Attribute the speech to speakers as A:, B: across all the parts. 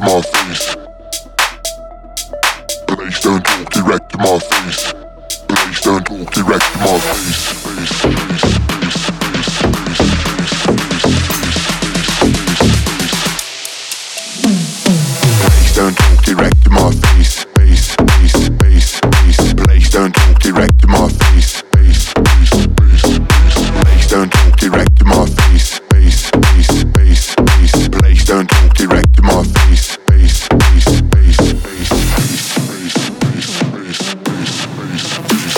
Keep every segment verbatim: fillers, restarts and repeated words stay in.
A: my face. Please don't talk direct to my face. Please don't talk direct to my face. Face, face, face, face, face, face, face, face. Please don't talk direct to my face. Face, face, face, face. Please don't talk direct to my face. Face, face, face, face. Please don't talk direct to my face. Face, face, face, face. Please don't talk direct to my face. Face, face, face, face, face, face, face, face, face, face.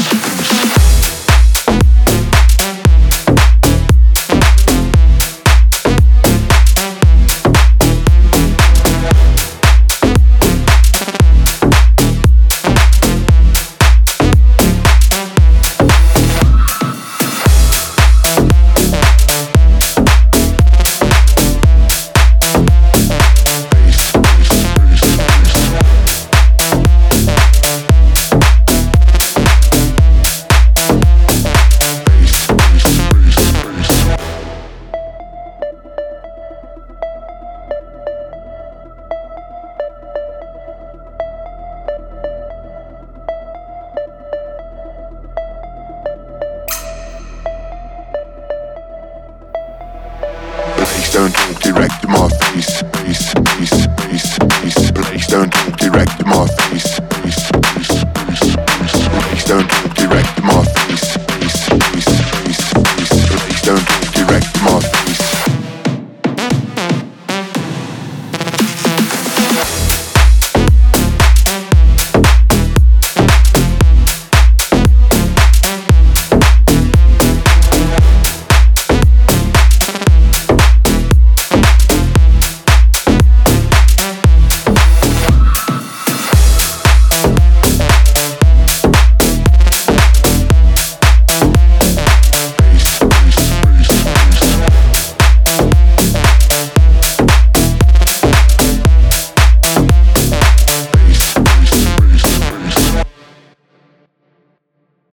A: Please don't talk direct to my face.